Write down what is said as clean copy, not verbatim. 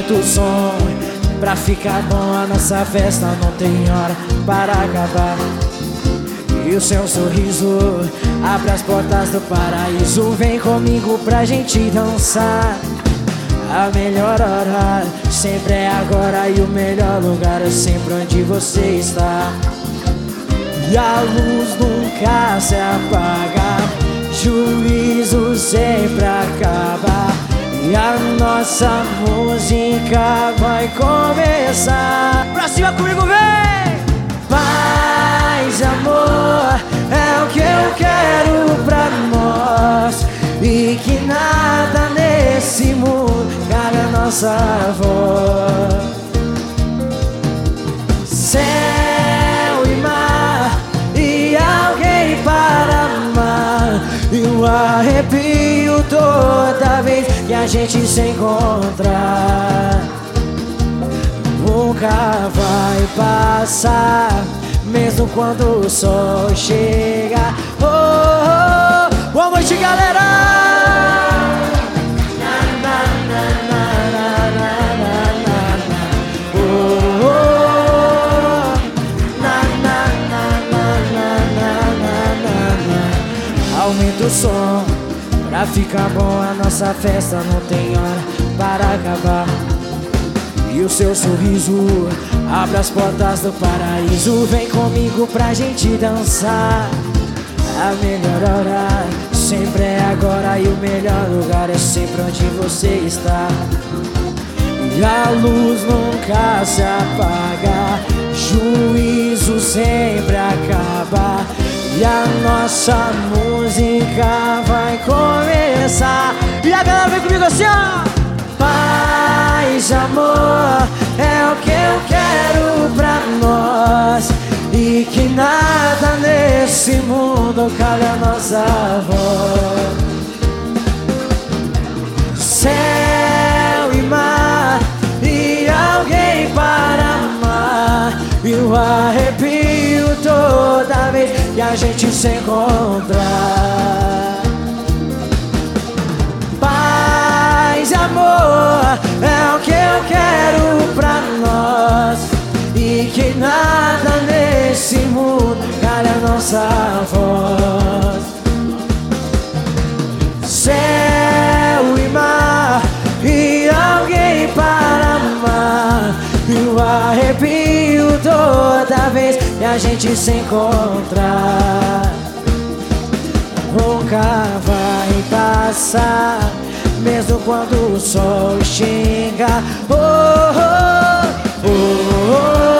Aumenta o som pra ficar bom. A nossa festa não tem hora para acabar. E o seu sorriso abre as portas do paraíso. Vem comigo pra gente dançar. A melhor hora sempre é agora, e o melhor lugar é sempre onde você está. E a luz nunca se apaga, juízo sempre acaba, e a nossa música vai começar. Pra cima comigo, vem! Paz e amor é o que eu quero pra nós, e que nada nesse mundo cale a nossa voz. Céu e mar e alguém para amar, e um arrepio toda vez que a gente se encontrar. Nunca vai passar, mesmo quando o sol chega. Oh, oh, oh. Boa noite, galera! Aumenta o som pra ficar bom. A nossa festa não tem hora para acabar. E o seu sorriso abre as portas do paraíso. Vem comigo pra gente dançar. A melhor hora sempre é agora, e o melhor lugar é sempre onde você está. E a luz nunca se apaga, juízo sempre acaba, e a nossa música vai começar. E a galera vem comigo assim, ó. Paz e amor é o que eu quero pra nós, e que nada nesse mundo cale a nossa voz. Céu e mar e alguém para amar, e o arrepio toda vez que a gente se encontrar. Paz e amor é o que eu quero pra nós, e que nada nesse mundo cale a nossa voz. Céu e mar e alguém para amar, e o arrepio toda vez que a gente se encontrar. Nunca vai passar, mesmo quando o sol chega. Oh, oh, oh, oh.